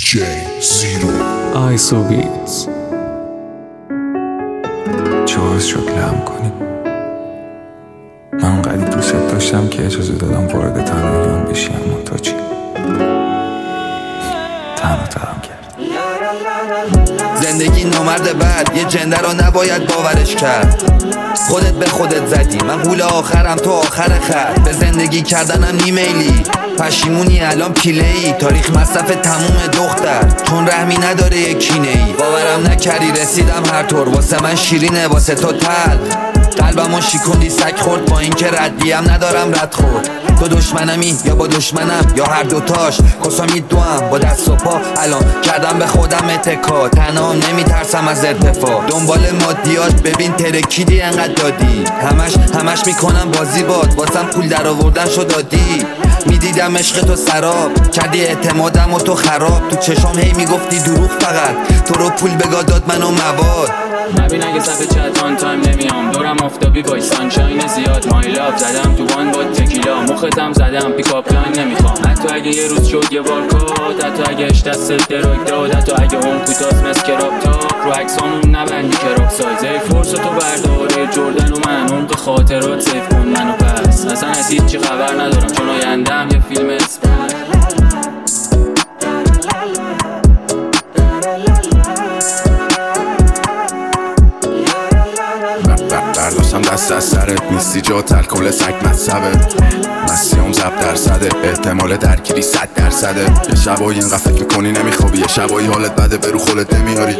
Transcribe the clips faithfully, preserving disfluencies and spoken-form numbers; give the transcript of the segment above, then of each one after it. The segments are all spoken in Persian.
جی زیرو آیسو بیتز. چه باعث شد لم کنی؟ من اونقدی دوست داشتم که اجازه دادم وارد تنهاییام بشی، اما تا چی؟ تنها تنها کرد. زندگی نامرد بد، یه جنده رو نباید باورش کرد. خودت به خودت زدی، من قول آخرم تو آخر خط. به زندگی کردنم نیمیلی، پشیمونی الان پیله‌ای. تاریخ مصرف تموم دختر، چون رحمی نداره یک کینه ای. باورم نکردی رسیدم هر طور، واسه من شیرینه واسه تو تلخ. قلبمو شیکوندی سگ خورد، با این که ردیم ندارم رد خورد. تو دشمنمی یا با دشمنم یا هر دوتاش، کسامی دوام با دست و پا. الان کردم به خودم اتکا، تنها نمیترسم از ارتفاع. دنبال مادیات ببین ترکیدی انقدر دادی، همش همش میکنم بازی باد، واسم پول در آوردن شو دادی. میدیدم عشق تو سراب، کردی اعتمادم و تو خراب. تو چشام هی میگفتی دروغ، فقط تو رو پول بگاه داد منو مواد. نبین اگه صفحه چت آن تایم نمیام، دورم آفتابی با سانشاین زیاد. مایلاب زدم تو وان با تکیلا، مختم زدم پیکاپ لاین نمیخوام. حتی اگه یه روز شد یه بارکود، حتی اگه اش دست دروگ داد، حتی اگه اون کوتاست مثل کراب تاپ. رو عکسامون نبندی کراب سایز، ای فرصت تو برداره جردن و من عمق خاطرات سیف کن منو پس. اصلا از هیچی خبر ندارم، چون آیندم یه فیلم اسم. برداشتم دست از سرت، نیستی جا تلکل سگ مذهبه. مسیحم زب درصده، احتمال درگیری صد درصده. یه شبایی اینقدر فکر میکنی نمیخوابی، یه شبایی حالت بده برو خودت نمیاری.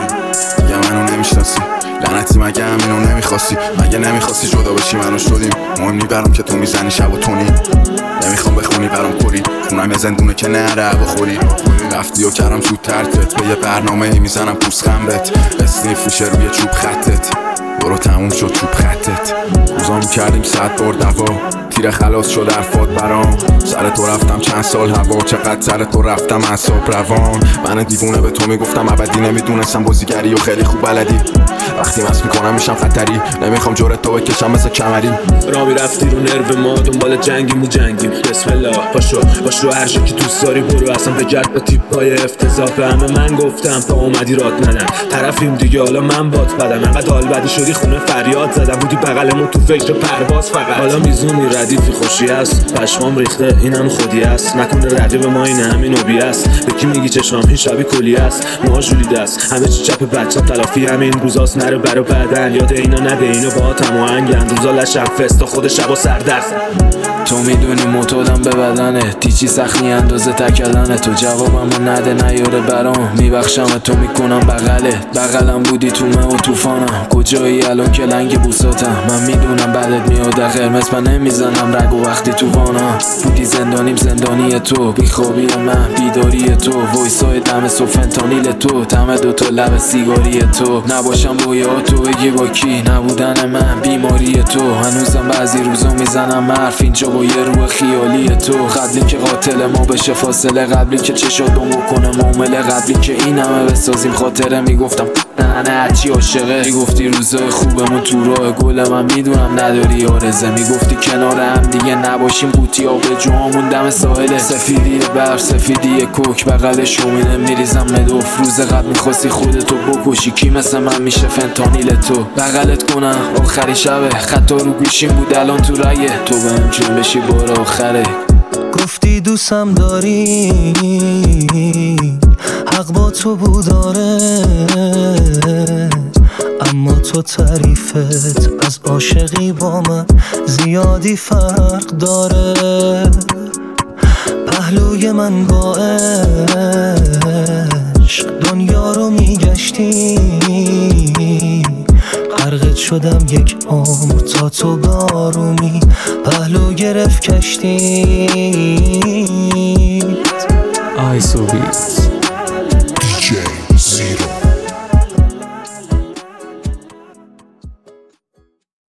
یه منو نمیشناسی لعنتی، مگه همینو نمیخواستی؟ مگه نمیخواستی جدا بشی منو شدیم؟ مهم نی برام که تو میزنی شب و تونی. نمیخوام بخونی برام کری، خونم یه زندونه که نره هوا خوری. رفتی و کردم تو ترکت، به یه برنامه ای میزنم پوست خمرت. اسنیف میشه روی چوب خطت، برو تموم شد چوب خطت. روزا میکردیم صد بار دوا، تیر خلاص شد حرفات برام. سر تو رفتم چند سال هوا، چقدر سر تو رفتم اعصاب روان. من دیوونه به تو میگفتم ابدی، نمیدونستم بازیگری و خیلی خوب بلدی. وقتی مست میکنم میشم خطری، نمیخوام جورت تو بکشم مثل کمری. را میرفتی رو نرو ما، دنبال جنگیم و جنگیم. بسم الله پاشو پاشو هر جا که دوست داری برو، اصلا بگرد با تیپای افتضاح. به همه من گفتم تا اومدی رات ندن، طرفیم دیگه حالا من بات بدم. انقدر حال بدی شدی خونه فریاد زدم، بودی بغلمون تو فکر پرواز فقط. حالا میزونی ردیفی خوشی است، پشمام ریخته اینم خودی است. نکنه رقیب ما این همین نوبی است، به کی میگی چشام این شبی کلی است. ما جولیده است همه چی چپ بچم، تلافی همین روزاست. نره برا بعدن یاد اینا نده، اینا با هم آهنگن. روزا لشم فستا خود شبا سردرد. تو میدونی معتادم به بدنه، تیچی سختی اندازه تکلنه. تو جوابمو نده نیاره برام، میبخشم تو میکنم بغلت. بغلم بودی تو من و توفانم، کجایی الان که لنگ بوساتم. من میدونم بعدت میاد قرمز، من نمیزنم رگو وقتی تو وانم. بودی زندانیم زندانی تو، بیخوابی من بیداری تو. وایسای دم سوفنتانیل تو، تم دوتا لب سیگاری تو. نباشم رویا تو بگی با کی، نبودن من بیماری تو. هنوزم بعضی روزا میزنم حرف اینجا با یه روح خیالی تو. قبلی که قاتل ما بشه فاصله، قبلی که چشاتو کنه معامله، قبلی که این همه بسازیم خاطره. میگفتم نه نه هرچی عاشقه، میگفتی روزای خوبمون تو راه گل. من میدونم نداری آرزه، میگفتی کنار هم دیگه نباشیم قوطی آب جوامون دم ساحله. سفیدی برف سفیدی کوک، بغل شومینه میریزم مدوف. روز قبل میخواستی خودتو بکشی، کی مثل من میشه فنتانیل تو؟ بغلت کنم آخری شبه، خطا رو گوشیم بود الان تو رایه. تو بهم جون بشی بار آخره. گفتی دوستم داری، حق با تو بود آره، اما تو تعریفت از عاشقی با من زیادی فرق داره. پهلوی من با عشق دنیا رو میگشتی، غرقت شدم یک عمر تا تو بارومی پهلو گرفت کشتی. آیسو بیتز.